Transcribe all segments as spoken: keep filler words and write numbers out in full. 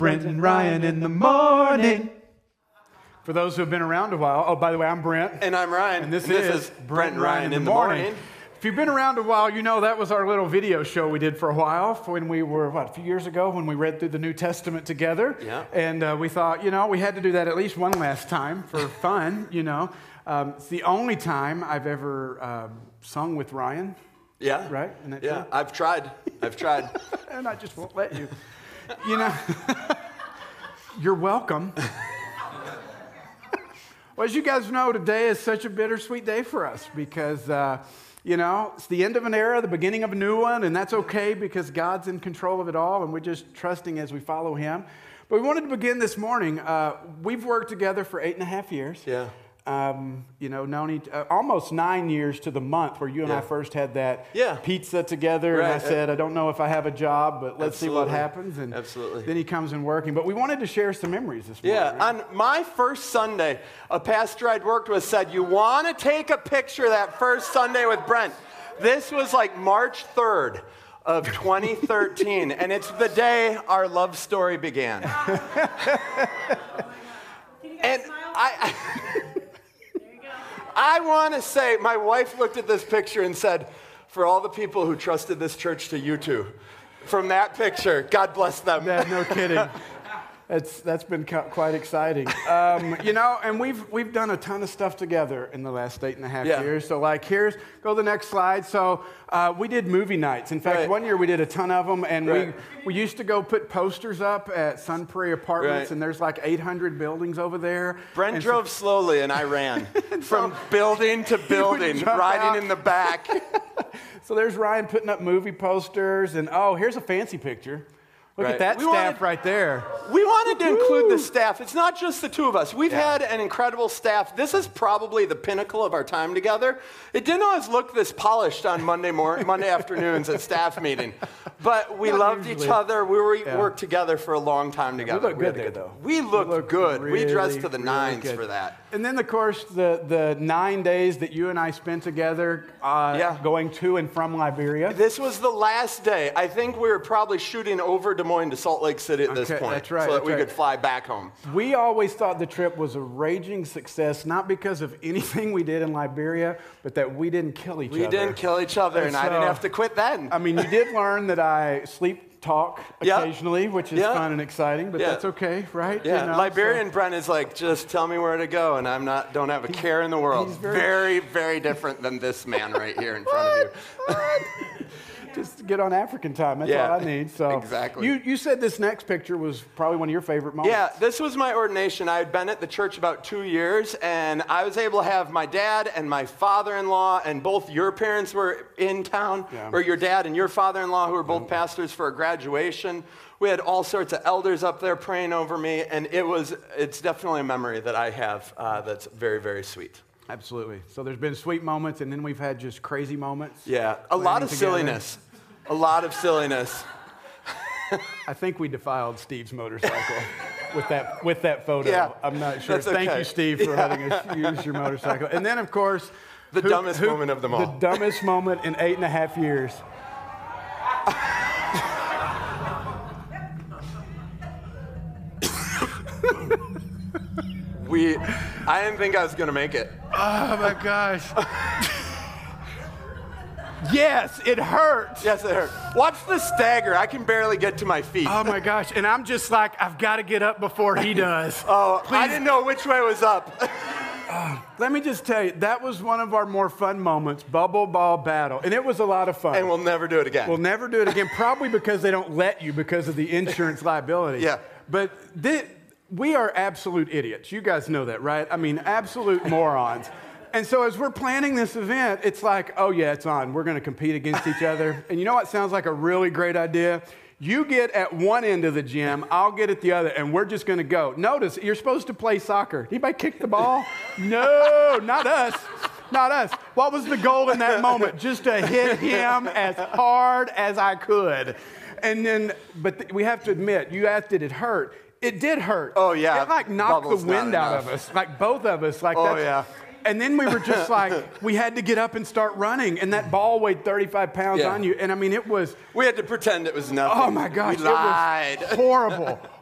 Brent and Ryan in the morning. For those who have been around a while, oh, by the way, I'm Brent. And I'm Ryan. And this, and this is, is Brent and Ryan, Ryan in the morning. morning. If you've been around a while, you know that was our little video show we did for a while when we were, what, a few years ago when we read through the New Testament together. Yeah. And uh, we thought, you know, we had to do that at least one last time for fun, you know. Um, it's the only time I've ever um, sung with Ryan. Yeah. Right? Isn't that yeah, true? I've tried. I've tried. And I just won't let you. You know, you're welcome. Well, as you guys know, today is such a bittersweet day for us because, uh, you know, it's the end of an era, the beginning of a new one, and that's okay because God's in control of it all, and we're just trusting as we follow Him. But we wanted to begin this morning. Uh, we've worked together for eight and a half years. Yeah. Um, you know, known each, uh, almost nine years to the month where you and yeah. I first had that yeah. pizza together. Right. And I said, I don't know if I have a job, but let's Absolutely. see what happens. And Absolutely. then he comes in working. But we wanted to share some memories this morning. Yeah, right? on my first Sunday, a pastor I'd worked with said, you want to take a picture that first Sunday with Brent. This was like March third of twenty thirteen, and it's the day our love story began. And I... I want to say, my wife looked at this picture and said, for all the people who trusted this church to you two, from that picture, God bless them. Yeah, no kidding. That's that's been quite exciting. Um, you know, and we've we've done a ton of stuff together in the last eight and a half yeah. years. So like, here's, go to the next slide. So uh, we did movie nights. In fact, right. one year we did a ton of them, and right. we we used to go put posters up at Sun Prairie Apartments, right. and there's like eight hundred buildings over there. Brent and drove so, slowly, and I ran from building to building, riding out. in the back. So there's Ryan putting up movie posters, and oh, here's a fancy picture. Look right. at that we staff wanted, right there. We wanted to Woo-hoo. include the staff. It's not just the two of us. We've yeah. had an incredible staff. This is probably the pinnacle of our time together. It didn't always look this polished on Monday morning, Monday afternoons at staff meeting, but we not loved usually. each other. We were yeah. worked together for a long time together. We looked we good there, though. We looked we looked good. Really, we dressed to the really nines good. for that. And then, of course, the, the nine days that you and I spent together uh, yeah. going to and from Liberia. This was the last day. I think we were probably shooting over Des Moines to Salt Lake City at this okay, point. that's right, so that that's we right. could fly back home. We always thought the trip was a raging success, not because of anything we did in Liberia, but that we didn't kill each we other. We didn't kill each other, and, and I so, didn't have to quit then. I mean, you did learn that I sleep talk occasionally, yep. which is yep. fun and exciting, but yeah. that's okay, right? Yeah, you know, Liberian so. Brent is like, just tell me where to go, and I'm not, don't have a he's, care in the world. He's very, very, very different than this man right here in front of you. Just to get on African time, that's yeah, all I need. So exactly. You, you said this next picture was probably one of your favorite moments. Yeah, this was my ordination. I had been at the church about two years, and I was able to have my dad and my father-in-law, and both your parents were in town, yeah. or your dad and your father-in-law, who were both pastors, for a graduation. We had all sorts of elders up there praying over me, and it was, it's definitely a memory that I have uh, that's very, very sweet. Absolutely. So there's been sweet moments, and then we've had just crazy moments. Yeah, a lot of together. silliness. A lot of silliness. I think we defiled Steve's motorcycle with that with that photo. Yeah, I'm not sure. that's Thank okay. you, Steve, for yeah. letting us use your motorcycle. And then, of course, the who, dumbest who, moment of them all. The dumbest moment in eight and a half years. we, I didn't think I was going to make it. Oh, my gosh. Yes, it hurts. Yes, it hurt. Watch the stagger. I can barely get to my feet. Oh, my gosh. And I'm just like, I've got to get up before he does. Oh, Please. I didn't know which way was up. uh, let me just tell you, that was one of our more fun moments, bubble ball battle. And it was a lot of fun. And we'll never do it again. We'll never do it again, probably because they don't let you because of the insurance liability. Yeah. But th- we are absolute idiots. You guys know that, right? I mean, absolute morons. And so as we're planning this event, it's like, oh, yeah, it's on. We're going to compete against each other. And you know what sounds like a really great idea? You get at one end of the gym, I'll get at the other, and we're just going to go. Notice, you're supposed to play soccer. Anybody kick the ball? No, not us. Not us. What was the goal in that moment? Just to hit him as hard as I could. And then, but th- we have to admit, you asked did it hurt. It did hurt. Oh, yeah. It like knocked Bubble's the wind out enough. of us. Like both of us. Like oh, that's, yeah. And then we were just like, we had to get up and start running, and that ball weighed thirty-five pounds yeah. on you. And I mean, it was... We had to pretend it was nothing. Oh, my gosh. We lied. It was horrible.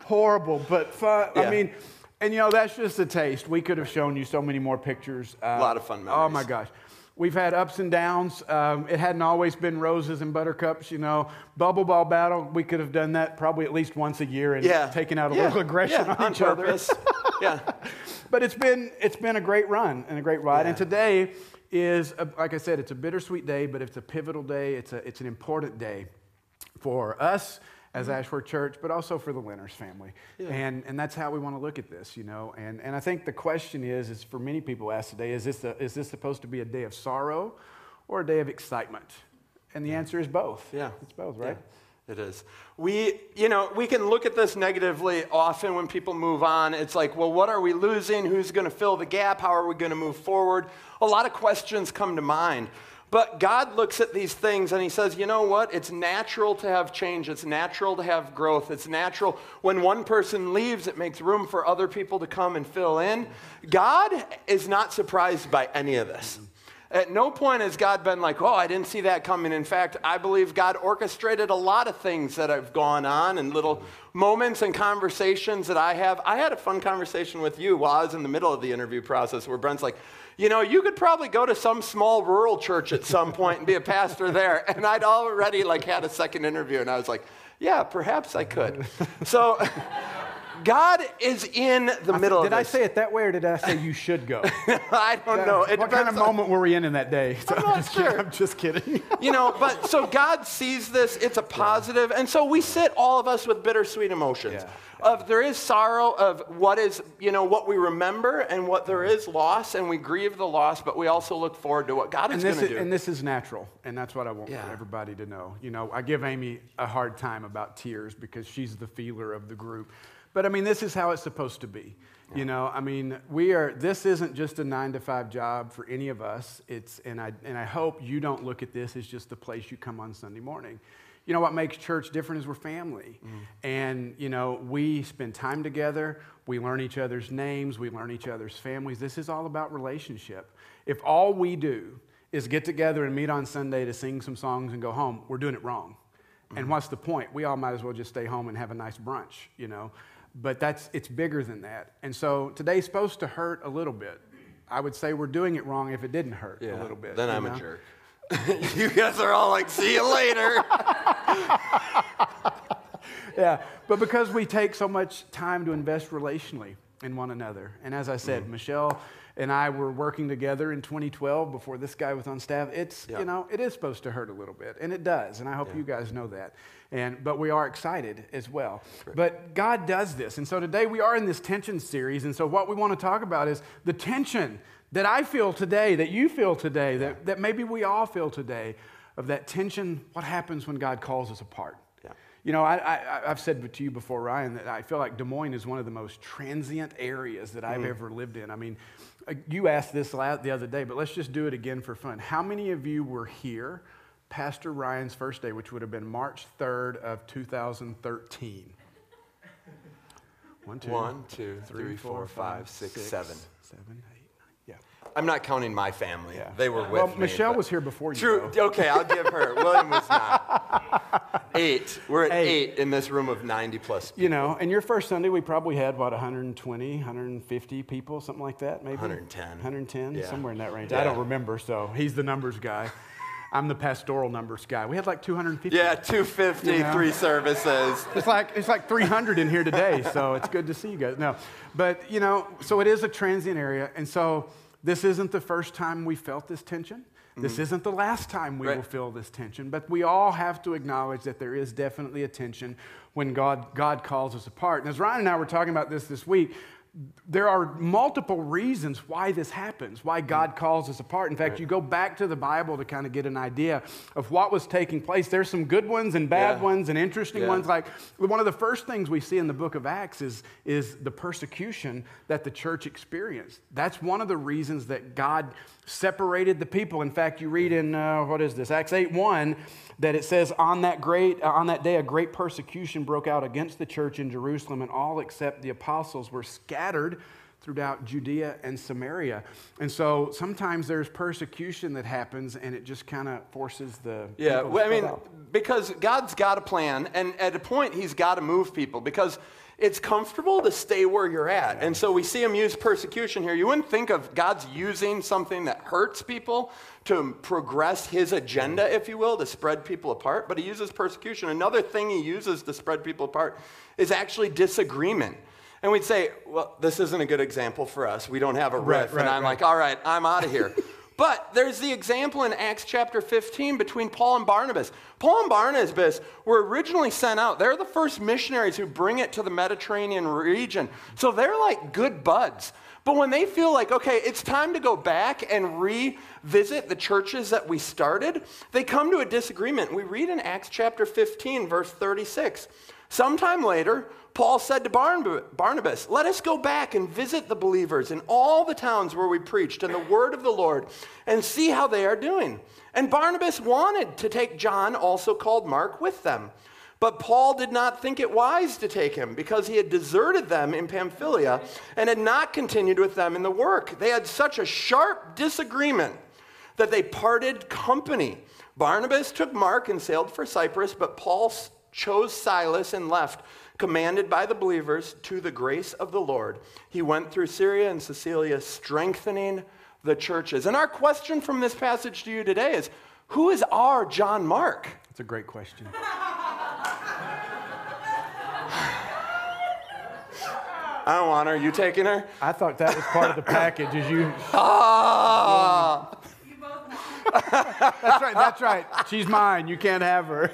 horrible, but fun. Yeah. I mean, and you know, that's just a taste. We could have shown you so many more pictures. Uh, A lot of fun memories. Oh my gosh. We've had ups and downs. Um, it hadn't always been roses and buttercups, you know. Bubble ball battle, we could have done that probably at least once a year and Yeah. taken out a Yeah. little aggression Yeah, on, on each purpose. other. Yeah. But it's been it's been a great run and a great ride. Yeah. And today is, a, like I said, it's a bittersweet day, but it's a pivotal day. It's a it's an important day for us as Ashworth Church, but also for the Lenners family. Yeah. And and that's how we want to look at this, you know. And and I think the question is, is for many people asked today, is this a, is this supposed to be a day of sorrow or a day of excitement? And the answer is both. Yeah. It's both, right? Yeah, it is. We, you know, we can look at this negatively often when people move on. It's like, well, what are we losing? Who's going to fill the gap? How are we going to move forward? A lot of questions come to mind. But God looks at these things and he says, you know what? It's natural to have change. It's natural to have growth. It's natural. When one person leaves, it makes room for other people to come and fill in. God is not surprised by any of this. At no point has God been like, oh, I didn't see that coming. In fact, I believe God orchestrated a lot of things that have gone on and little moments and conversations that I have. I had a fun conversation with you while I was in the middle of the interview process where Brent's like, you know, you could probably go to some small rural church at some point and be a pastor there. And I'd already like had a second interview and I was like, yeah, perhaps I could. So God is in the I middle th- of Did I this. say it that way or did I say you should go? I don't know. It what kind of depends on- moment were we in in that day? So I'm not just sure. Kidding. I'm just kidding. You know, but so God sees this, it's a positive, and so we sit, all of us, with bittersweet emotions. Yeah. Of there is sorrow of what is, you know, what we remember and what there is loss, and we grieve the loss, but we also look forward to what God is And going this to is, do. and this is natural, and that's what I want Yeah. everybody to know. You know, I give Amy a hard time about tears because she's the feeler of the group. But I mean, this is how it's supposed to be. Yeah. You know, I mean, we are. This isn't just a nine to five job for any of us. It's, and I and I hope you don't look at this as just the place you come on Sunday morning. You know what makes church different is we're family, mm. and you know we spend time together. We learn each other's names. We learn each other's families. This is all about relationship. If all we do is get together and meet on Sunday to sing some songs and go home, we're doing it wrong. Mm. And what's the point? We all might as well just stay home and have a nice brunch, you know. But that's it's bigger than that. And so today's supposed to hurt a little bit. I would say we're doing it wrong if it didn't hurt yeah, a little bit. Then I'm know? a jerk. You guys are all like, see you later. Yeah, but because we take so much time to invest relationally in one another. And as I said, mm. Michelle and I were working together in twenty twelve before this guy was on staff. It's, yeah. you know, it is supposed to hurt a little bit, and it does, and I hope yeah. you guys know that. And but we are excited as well. Right. But God does this, and so today we are in this tension series, and so what we want to talk about is the tension that I feel today, that you feel today, yeah. that, that maybe we all feel today, of that tension, what happens when God calls us apart. Yeah. You know, I, I, I've said to you before, Ryan, that I feel like Des Moines is one of the most transient areas that I've mm. ever lived in. I mean, you asked this the other day, but let's just do it again for fun. How many of you were here Pastor Ryan's first day, which would have been March third of two thousand thirteen? One, two, One, two, three, three four, five, six, six seven. Seven, eight, nine. Yeah. I'm not counting my family. Yeah. They were with well, me. Well, Michelle was here before you. True. Though. Okay, I'll give her. William was not. Eight. We're at eight. eight in this room of ninety plus people. You know, and your first Sunday, we probably had, what, one hundred twenty, one hundred fifty people, something like that, maybe? one hundred ten. one hundred ten, yeah. somewhere in that range. Yeah. I don't remember, so he's the numbers guy. I'm the pastoral numbers guy. We had like two hundred fifty. Yeah, two hundred fifty, you know? Three services. It's like it's like three hundred in here today, so it's good to see you guys. No, but you know, so it is a transient area, and so this isn't the first time we felt this tension. This mm-hmm. isn't the last time we right. will feel this tension, but we all have to acknowledge that there is definitely a tension when God God calls us apart. And as Ryan and I were talking about this this week, there are multiple reasons why this happens, why God calls us apart. In fact, right. you go back to the Bible to kind of get an idea of what was taking place. There's some good ones and bad yeah. ones and interesting yeah. ones. Like one of the first things we see in the book of Acts is, is the persecution that the church experienced. That's one of the reasons that God separated the people. In fact, you read in, uh, what is this, Acts eight one, that it says, on that great, uh, on that day, a great persecution broke out against the church in Jerusalem, and all except the apostles were scattered throughout Judea and Samaria. And so sometimes there's persecution that happens, and it just kind of forces the yeah. Well, I mean, out. Because God's got a plan, and at a point, He's got to move people. Because it's comfortable to stay where you're at. And so we see him use persecution here. You wouldn't think of God's using something that hurts people to progress his agenda, if you will, to spread people apart, but he uses persecution. Another thing he uses to spread people apart is actually disagreement. And we'd say, well, this isn't a good example for us. We don't have a riff. Right, right, and I'm right. like, all right, I'm out of here. But there's the example in Acts chapter fifteen between Paul and Barnabas. Paul and Barnabas were originally sent out. They're the first missionaries who bring it to the Mediterranean region. So they're like good buds. But when they feel like, okay, it's time to go back and revisit the churches that we started, they come to a disagreement. We read in Acts chapter fifteen, verse thirty-six. Sometime later, Paul said to Barnabas, let us go back and visit the believers in all the towns where we preached and the word of the Lord and see how they are doing. And Barnabas wanted to take John, also called Mark, with them. But Paul did not think it wise to take him because he had deserted them in Pamphylia and had not continued with them in the work. They had such a sharp disagreement that they parted company. Barnabas took Mark and sailed for Cyprus, but Paul chose Silas and left, commanded by the believers to the grace of the Lord. He went through Syria and Cilicia, strengthening the churches. And our question from this passage to you today is, who is our John Mark? That's a great question. I don't want her. You taking her? I thought that was part of the package. Is you? Ah! That's right. That's right. She's mine. You can't have her.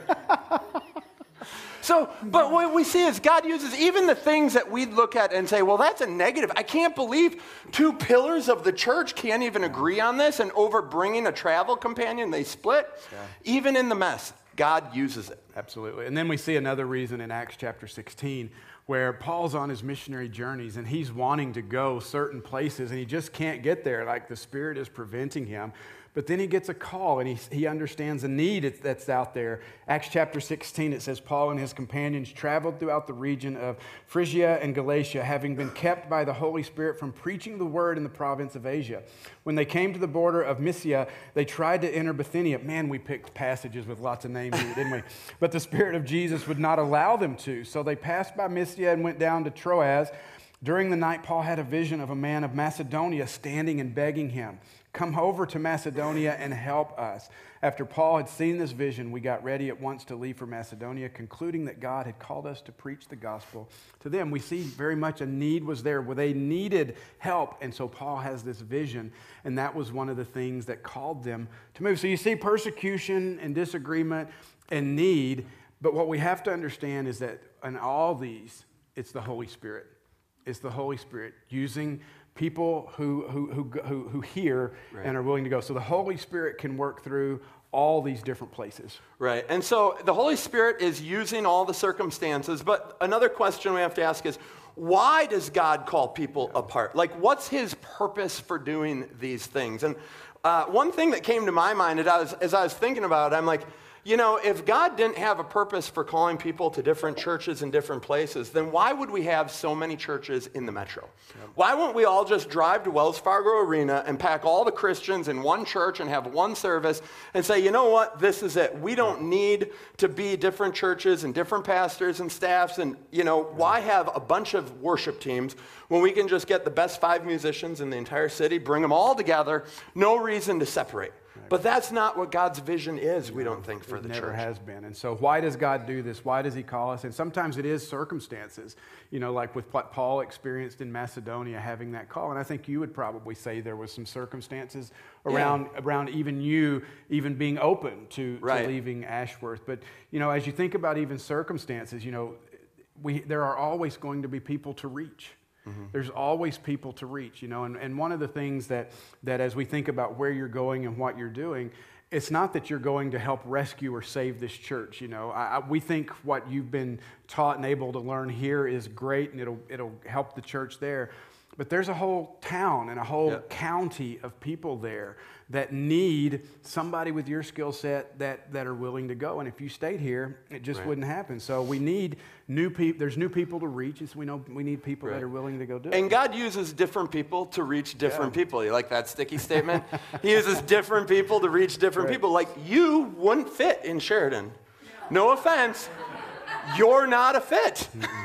So, but what we see is God uses even the things that we look at and say, well, that's a negative. I can't believe two pillars of the church can't even agree on this, and over bringing a travel companion, they split. Yeah. Even in the mess, God uses it. Absolutely. And then we see another reason in Acts chapter sixteen where Paul's on his missionary journeys and he's wanting to go certain places and he just can't get there. Like the Spirit is preventing him. But then he gets a call and he, he understands the need that's out there. Acts chapter sixteen, it says, Paul and his companions traveled throughout the region of Phrygia and Galatia, having been kept by the Holy Spirit from preaching the word in the province of Asia. When they came to the border of Mysia, they tried to enter Bithynia. Man, we picked passages with lots of names in it, didn't we? But the Spirit of Jesus would not allow them to. So they passed by Mysia and went down to Troas. During the night, Paul had a vision of a man of Macedonia standing and begging him, come over to Macedonia and help us. After Paul had seen this vision, we got ready at once to leave for Macedonia, concluding that God had called us to preach the gospel to them. We see very much a need was there where they needed help. And so Paul has this vision, and that was one of the things that called them to move. So you see persecution and disagreement and need, but what we have to understand is that in all these, it's the Holy Spirit. It's the Holy Spirit using people who who who who, who hear right. and are willing to go. So the Holy Spirit can work through all these different places. Right. And so the Holy Spirit is using all the circumstances. But another question we have to ask is, why does God call people apart? Like, what's his purpose for doing these things? And uh, one thing that came to my mind as I was, as I was thinking about it, I'm like, you know, if God didn't have a purpose for calling people to different churches in different places, then why would we have so many churches in the metro? Yep. Why won't we all just drive to Wells Fargo Arena and pack all the Christians in one church and have one service and say, you know what, this is it. We don't need to be different churches and different pastors and staffs. And, you know, why have a bunch of worship teams when we can just get the best five musicians in the entire city, bring them all together, no reason to separate. But that's not what God's vision is, we don't think, for the church. It never has been. And so why does God do this? Why does he call us? And sometimes it is circumstances, you know, like with what Paul experienced in Macedonia, having that call. And I think you would probably say there was some circumstances around yeah. around even you even being open to, right. to leaving Ashworth. But, you know, as you think about even circumstances, you know, we there are always going to be people to reach. Mm-hmm. There's always people to reach, you know, and, and one of the things that, that as we think about where you're going and what you're doing, it's not that you're going to help rescue or save this church, you know. I, I, we think what you've been taught and able to learn here is great, and it'll it'll help the church there. But there's a whole town and a whole yep. county of people there that need somebody with your skill set that, that are willing to go. And if you stayed here, it just right. wouldn't happen. So we need new people. There's new people to reach. And so we know we need people right. that are willing to go do and it. And God uses different people to reach different yeah. people. You like that sticky statement? He uses different people to reach different right. people. Like, you wouldn't fit in Sheridan. No offense. You're not a fit.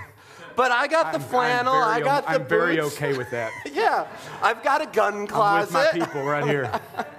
But I got the I'm, flannel, I'm I very, got the I'm boots. very okay with that. Yeah, I've got a gun closet. I'm with my people right here.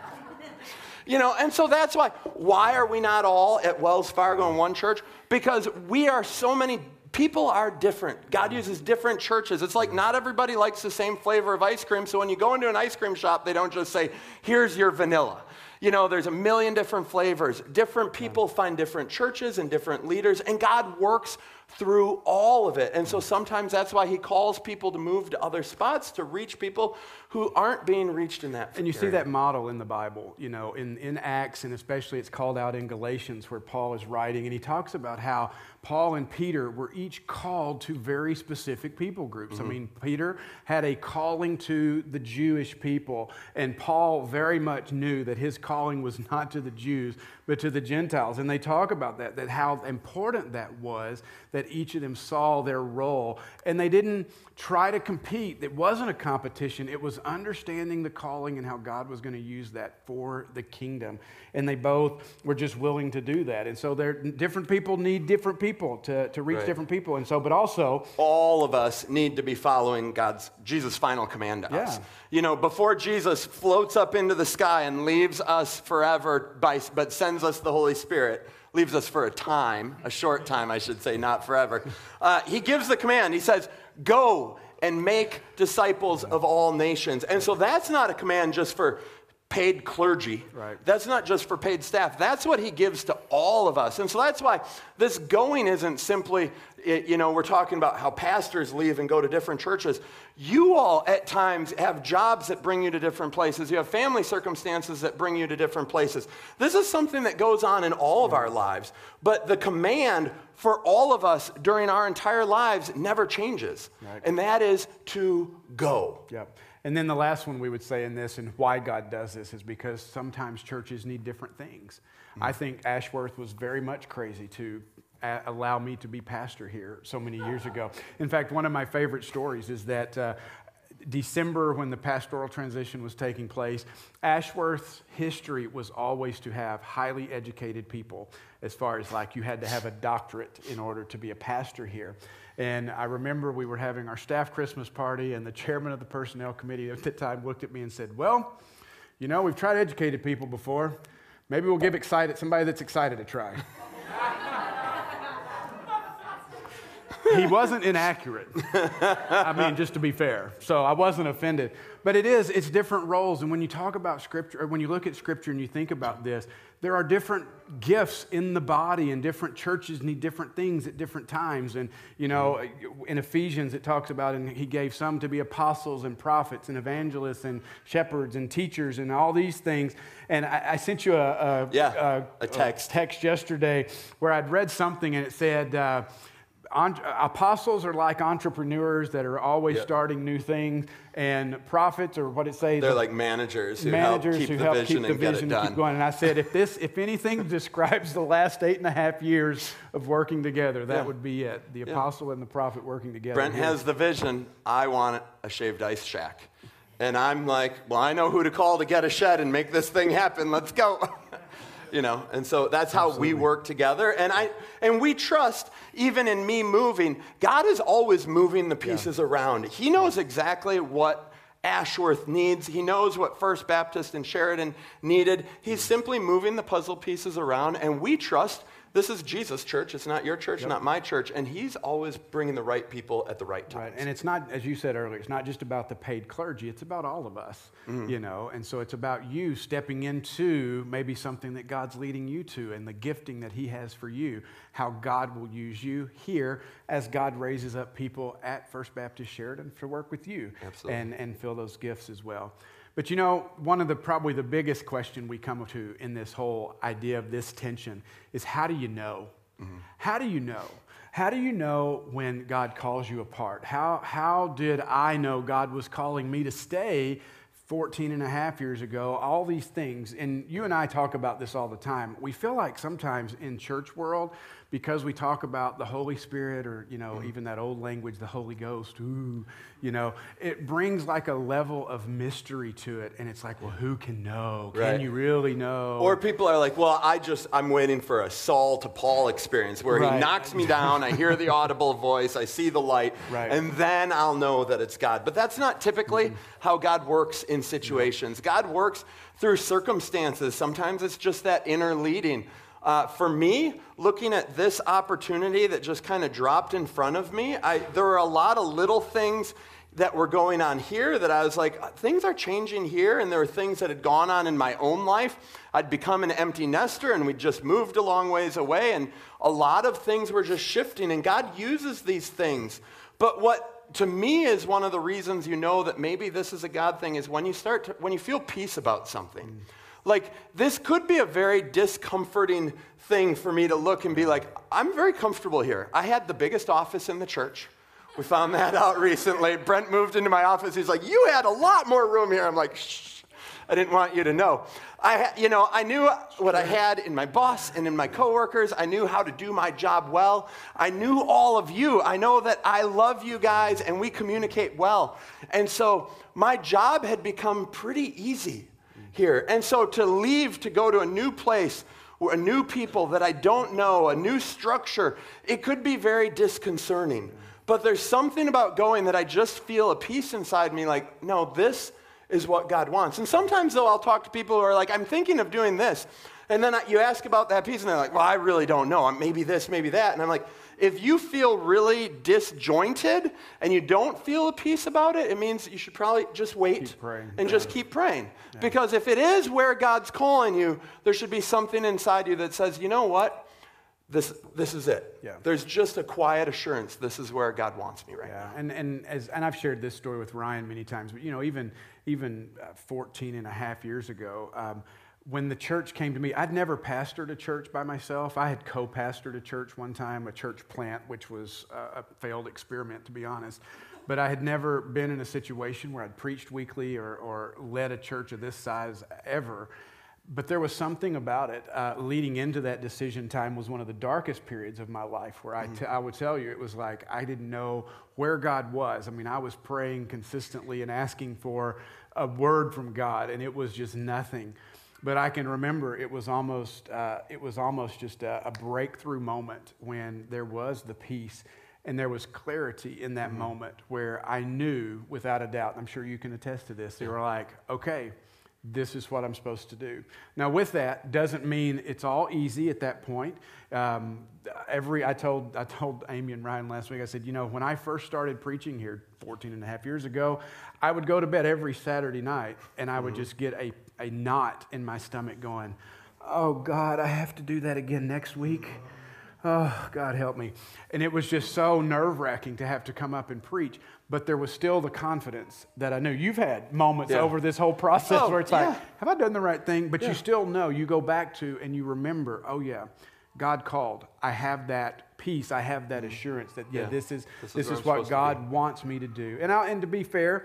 You know, and so that's why. Why are we not all at Wells Fargo in one church? Because we are so many, people are different. God uses different churches. It's like not everybody likes the same flavor of ice cream. So when you go into an ice cream shop, they don't just say, here's your vanilla. You know, there's a million different flavors. Different people find different churches and different leaders, and God works through all of it. And so sometimes that's why he calls people to move to other spots to reach people who aren't being reached in that And you area. see that model in the Bible, you know, in, in Acts, and especially it's called out in Galatians where Paul is writing, and he talks about how Paul and Peter were each called to very specific people groups. Mm-hmm. I mean, Peter had a calling to the Jewish people, and Paul very much knew that his calling was not to the Jews, but to the Gentiles. And they talk about that, that how important that was, that each of them saw their role. And they didn't try to compete. It wasn't a competition. It was understanding the calling and how God was going to use that for the kingdom. And they both were just willing to do that. And so they're, different people need different people to, to reach Right. different people. And so, but also, all of us need to be following God's, Jesus' final command to us. Yeah. You know, before Jesus floats up into the sky and leaves us forever, by, but sends us the Holy Spirit, leaves us for a time, a short time, I should say, not forever. Uh, he gives the command. He says, go and make disciples of all nations. And so that's not a command just for paid clergy. Right. That's not just for paid staff. That's what he gives to all of us. And so that's why this going isn't simply, you know, we're talking about how pastors leave and go to different churches. You all at times have jobs that bring you to different places. You have family circumstances that bring you to different places. This is something that goes on in all of our lives. But the command for all of us during our entire lives never changes. Right. And that is to go. Yep. And then the last one we would say in this, and why God does this, is because sometimes churches need different things. Mm-hmm. I think Ashworth was very much crazy to a- allow me to be pastor here so many years ago. In fact, one of my favorite stories is that uh, December, when the pastoral transition was taking place, Ashworth's history was always to have highly educated people, as far as like you had to have a doctorate in order to be a pastor here. And I remember we were having our staff Christmas party, and the chairman of the personnel committee at the time looked at me and said, well, you know, we've tried educated people before. Maybe we'll give excited somebody that's excited a try. He wasn't inaccurate. I mean, just to be fair. So I wasn't offended. But it is, it's different roles. And when you talk about Scripture, or when you look at Scripture and you think about this, there are different gifts in the body, and different churches need different things at different times. And, you know, in Ephesians, it talks about, and he gave some to be apostles and prophets and evangelists and shepherds and teachers and all these things. And I, I sent you a, a, Yeah, a, a text. a text yesterday where I'd read something, and it said, uh, apostles are like entrepreneurs that are always Yep. starting new things, and prophets, or what it says, They're like managers who managers help keep who the help vision keep the and get vision it and done. keep going. And I said, if this, if anything describes the last eight and a half years of working together, that Yeah. would be it. The apostle and the prophet working together. Brent Here. has the vision. I want a shaved ice shack. And I'm like, well, I know who to call to get a shed and make this thing happen. Let's go. You know, and so that's how Absolutely. we work together. And I and we trust, even in me moving, God is always moving the pieces yeah. around. He knows exactly what Ashworth needs. He knows what First Baptist and Sheridan needed. He's simply moving the puzzle pieces around, and we trust this is Jesus' church. It's not your church, yep. not my church. And he's always bringing the right people at the right time. Right. And it's not, as you said earlier, it's not just about the paid clergy. It's about all of us, mm-hmm. you know. And so it's about you stepping into maybe something that God's leading you to, and the gifting that he has for you, how God will use you here as God raises up people at First Baptist Sheridan to work with you. Absolutely. and and fill those gifts as well. But you know, one of the probably the biggest question we come to in this whole idea of this tension is, how do you know? Mm-hmm. How do you know? How do you know when God calls you apart? How, how did I know God was calling me to stay fourteen and a half years ago, all these things, and you and I talk about this all the time. We feel like sometimes in church world, because we talk about the Holy Spirit or, you know, mm. even that old language, the Holy Ghost, ooh, you know, it brings like a level of mystery to it. And it's like, well, who can know? Can right. you really know? Or people are like, well, I just, I'm waiting for a Saul to Paul experience where right. he knocks me down, I hear the audible voice, I see the light, right. and then I'll know that it's God. But that's not typically mm-hmm. how God works in situations. God works through circumstances. Sometimes it's just that inner leading. Uh, for me, looking at this opportunity that just kind of dropped in front of me, I, there were a lot of little things that were going on here that I was like, things are changing here, and there were things that had gone on in my own life. I'd become an empty nester, and we just moved a long ways away, and a lot of things were just shifting, and God uses these things. But what, to me, is one of the reasons you know that maybe this is a God thing is when you start to, when you feel peace about something. Mm. Like, this could be a very discomforting thing for me to look and be like, I'm very comfortable here. I had the biggest office in the church. We found that out recently. Brent moved into my office. He's like, you had a lot more room here. I'm like, shh, I didn't want you to know. I, you know, I knew what I had in my boss and in my coworkers. I knew how to do my job well. I knew all of you. I know that I love you guys and we communicate well. And so my job had become pretty easy here. And so to leave, to go to a new place, a new people that I don't know, a new structure, it could be very disconcerting. But there's something about going that I just feel a peace inside me, like, no, this is what God wants. And sometimes, though, I'll talk to people who are like, I'm thinking of doing this. And then you ask about that peace, and they're like, well, I really don't know. Maybe this, maybe that. And I'm like, if you feel really disjointed and you don't feel a peace about it, it means you should probably just wait and yeah. just keep praying. Yeah. Because if it is where God's calling you, there should be something inside you that says, you know what? This this is it. Yeah. There's just a quiet assurance. This is where God wants me right yeah. now. And and as and I've shared this story with Ryan many times, but you know, even even uh, fourteen and a half years ago, um, when the church came to me, I'd never pastored a church by myself. I had co-pastored a church one time, a church plant, which was a failed experiment, to be honest. But I had never been in a situation where I'd preached weekly or, or led a church of this size ever. But there was something about it. Uh, leading into that decision time was one of the darkest periods of my life where I, t- I would tell you, it was like I didn't know where God was. I mean, I was praying consistently and asking for a word from God, and it was just nothing. But I can remember it was almost uh, it was almost just a, a breakthrough moment when there was the peace and there was clarity in that mm-hmm. moment where I knew without a doubt, I'm sure you can attest to this, they were like, okay, this is what I'm supposed to do. Now, with that, doesn't mean it's all easy at that point. Um, every I told I told Amy and Ryan last week, I said, you know, when I first started preaching here fourteen and a half years ago, I would go to bed every Saturday night, and I would mm-hmm. just get a, a knot in my stomach going, oh, God, I have to do that again next week. Oh, God, help me. And it was just so nerve-wracking to have to come up and preach. But there was still the confidence that I knew. You've had moments yeah. over this whole process oh, where it's yeah. like, have I done the right thing? But yeah. you still know. You go back to and you remember, oh, yeah, God called. I have that peace. I have that assurance that, yeah, yeah. this is this, this is, is what God wants me to do. And, I, and to be fair,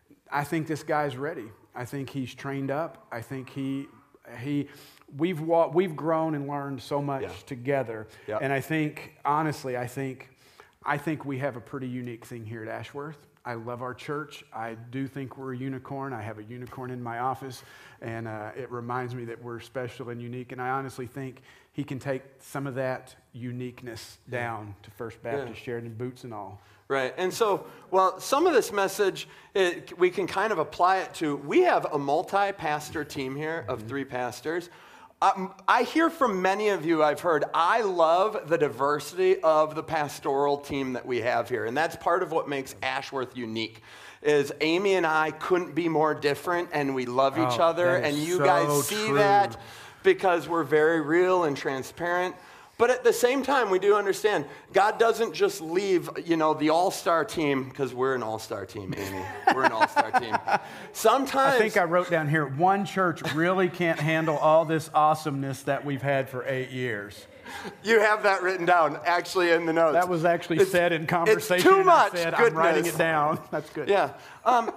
I think this guy's ready. I think he's trained up. I think he he... We've walked, we've grown and learned so much yeah. together, yeah. and I think, honestly, I think, I think we have a pretty unique thing here at Ashworth. I love our church. I do think we're a unicorn. I have a unicorn in my office, and uh, it reminds me that we're special and unique. And I honestly think he can take some of that uniqueness down to First Baptist yeah. Sheridan, boots and all. Right, and so, well, some of this message, it, we can kind of apply it to, we have a multi-pastor team here of mm-hmm. three pastors. Um, I hear from many of you, I've heard, I love the diversity of the pastoral team that we have here. And that's part of what makes Ashworth unique, is Amy and I couldn't be more different, and we love each oh, other. And you so guys see true. that because we're very real and transparent. But at the same time, we do understand God doesn't just leave, you know, the all-star team, because we're an all-star team, Amy. We're an all-star team. Sometimes... I think I wrote down here, one church really can't handle all this awesomeness that we've had for eight years. You have that written down, actually, in the notes. That was actually it's, said in conversation. It's too much, I said, goodness. I'm writing it down. That's good. Yeah. Um,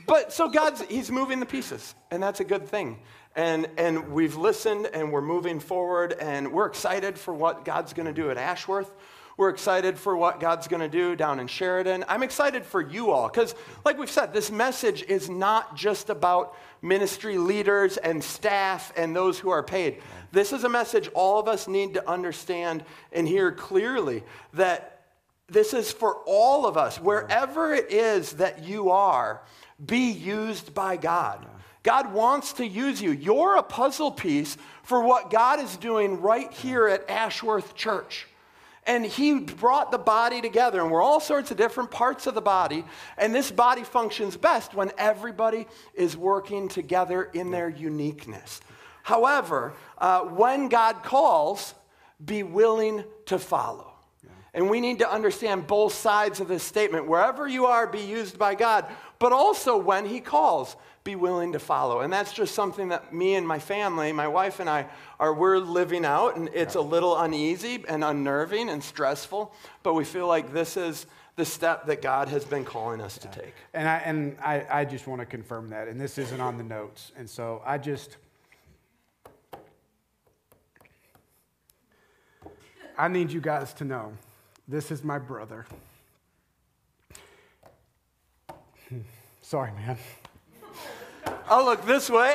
But so God's, he's moving the pieces, and that's a good thing. And, and we've listened, and we're moving forward, and we're excited for what God's going to do at Ashworth. We're excited for what God's going to do down in Sheridan. I'm excited for you all, because like we've said, this message is not just about ministry leaders and staff and those who are paid. This is a message all of us need to understand and hear clearly, that this is for all of us. Wherever it is that you are, be used by God. God wants to use you. You're a puzzle piece for what God is doing right here at Ashworth Church. And he brought the body together, and we're all sorts of different parts of the body, and this body functions best when everybody is working together in their uniqueness. However, uh, when God calls, be willing to follow. And we need to understand both sides of this statement. Wherever you are, be used by God. But also when he calls, be willing to follow. And that's just something that me and my family, my wife and I, are we're living out. And it's a little uneasy and unnerving and stressful. But we feel like this is the step that God has been calling us to take. And I, and I, I just want to confirm that. And this isn't on the notes. And so I just... I need you guys to know, this is my brother. Sorry, man. I'll look this way.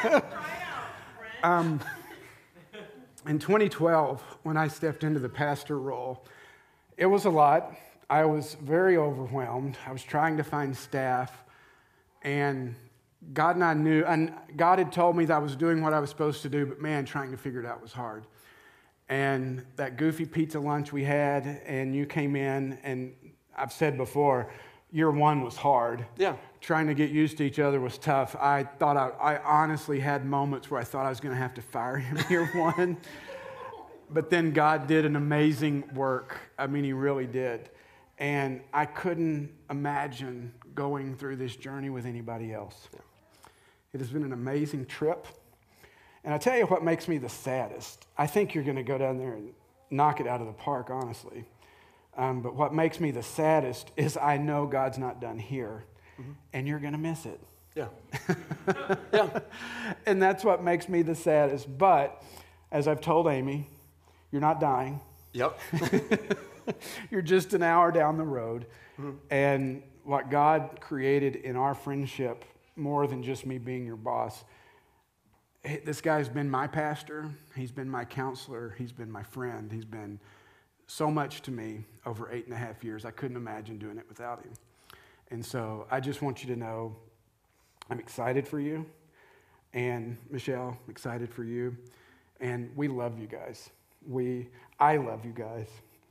um, in twenty twelve, when I stepped into the pastor role, it was a lot. I was very overwhelmed. I was trying to find staff, and God and I knew, and God had told me that I was doing what I was supposed to do, but man, trying to figure it out was hard. And that goofy pizza lunch we had, and you came in, and I've said before, year one was hard. Yeah. Trying to get used to each other was tough. I thought I, I honestly had moments where I thought I was going to have to fire him year one. But then God did an amazing work. I mean, he really did. And I couldn't imagine going through this journey with anybody else. Yeah. It has been an amazing trip. And I tell you what makes me the saddest. I think you're going to go down there and knock it out of the park, honestly. Um, but what makes me the saddest is I know God's not done here, mm-hmm. and you're going to miss it. Yeah. Yeah. And that's what makes me the saddest. But as I've told Amy, you're not dying. Yep. You're just an hour down the road. Mm-hmm. And what God created in our friendship, more than just me being your boss, this guy's been my pastor, he's been my counselor, he's been my friend, he's been so much to me over eight and a half years. I couldn't imagine doing it without him. And so I just want you to know I'm excited for you, and Michelle, I'm excited for you, and we love you guys. We, I love you guys.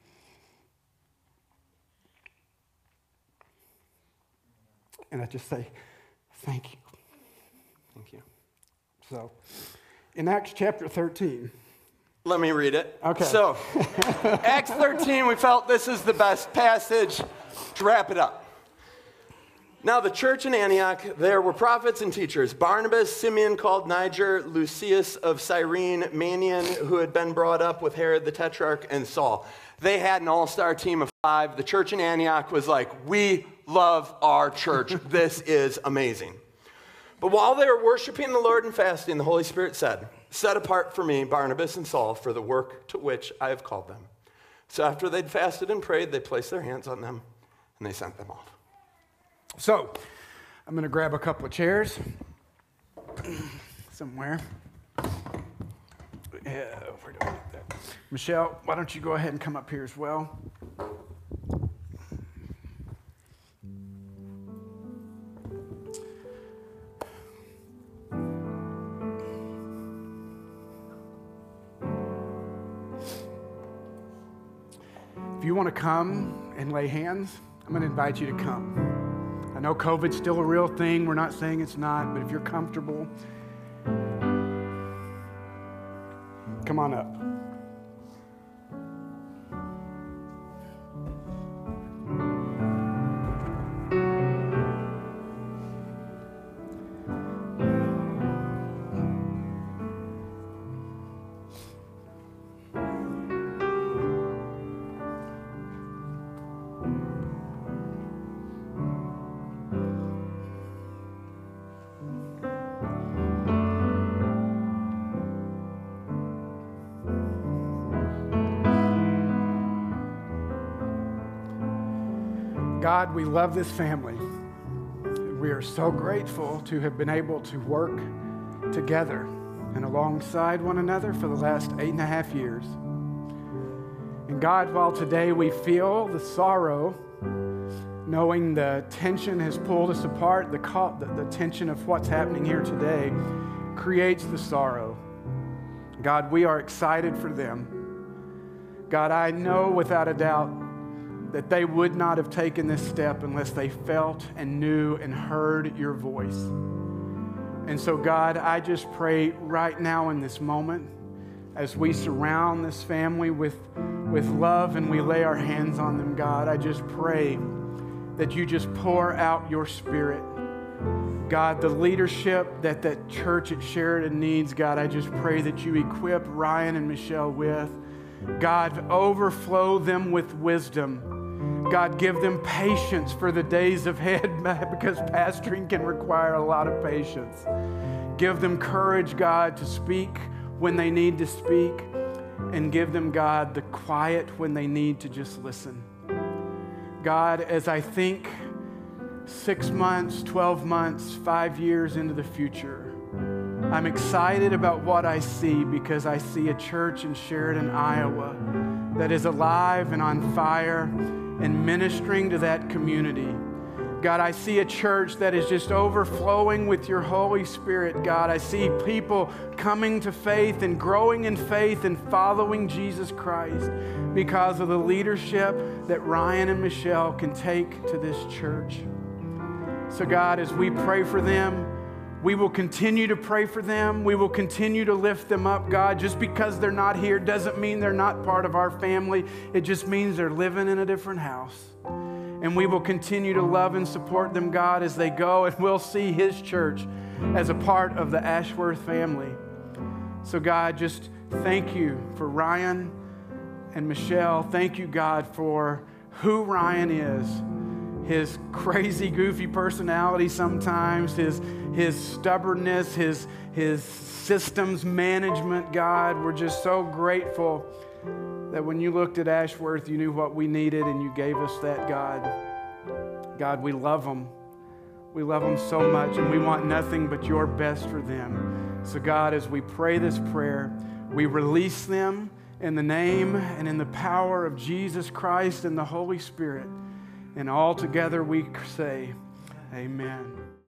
And I just say, thank you. Thank you. So, in Acts chapter thirteen. Let me read it. Okay. So, Acts thirteen, we felt this is the best passage to wrap it up. Now, the church in Antioch, there were prophets and teachers: Barnabas, Simeon called Niger, Lucius of Cyrene, Manaen, who had been brought up with Herod the Tetrarch, and Saul. They had an all-star team of five. The church in Antioch was like, we love our church. This is amazing. But while they were worshiping the Lord and fasting, the Holy Spirit said, set apart for me Barnabas and Saul for the work to which I have called them. So after they'd fasted and prayed, they placed their hands on them, and they sent them off. So I'm going to grab a couple of chairs somewhere. Yeah, where do I get that? Michelle, why don't you go ahead and come up here as well? If you want to come and lay hands, I'm going to invite you to come. I know COVID's still a real thing. We're not saying it's not, but if you're comfortable, come on up. God, we love this family. We are so grateful to have been able to work together and alongside one another for the last eight and a half years. And God, while today we feel the sorrow, knowing the tension has pulled us apart, the, co- the, the tension of what's happening here today creates the sorrow. God, we are excited for them. God, I know without a doubt that they would not have taken this step unless they felt and knew and heard your voice. And so, God, I just pray right now in this moment, as we surround this family with, with love and we lay our hands on them, God, I just pray that you just pour out your Spirit. God, the leadership that that church at Sheridan needs, God, I just pray that you equip Ryan and Michelle with. God, overflow them with wisdom. God, give them patience for the days ahead, because pastoring can require a lot of patience. Give them courage, God, to speak when they need to speak, and give them, God, the quiet when they need to just listen. God, as I think six months, twelve months, five years into the future, I'm excited about what I see, because I see a church in Sheridan, Iowa that is alive and on fire and ministering to that community. God, I see a church that is just overflowing with your Holy Spirit, God. I see people coming to faith and growing in faith and following Jesus Christ because of the leadership that Ryan and Michelle can take to this church. So God, as we pray for them, we will continue to pray for them. We will continue to lift them up, God. Just because they're not here doesn't mean they're not part of our family. It just means they're living in a different house. And we will continue to love and support them, God, as they go, and we'll see his church as a part of the Ashworth family. So God, just thank you for Ryan and Michelle. Thank you, God, for who Ryan is. His crazy, goofy personality sometimes, his, his stubbornness, his, his systems management, God. We're just so grateful that when you looked at Ashworth, you knew what we needed and you gave us that, God. God, we love them. We love them so much, and we want nothing but your best for them. So God, as we pray this prayer, we release them in the name and in the power of Jesus Christ and the Holy Spirit. And all together we say, amen.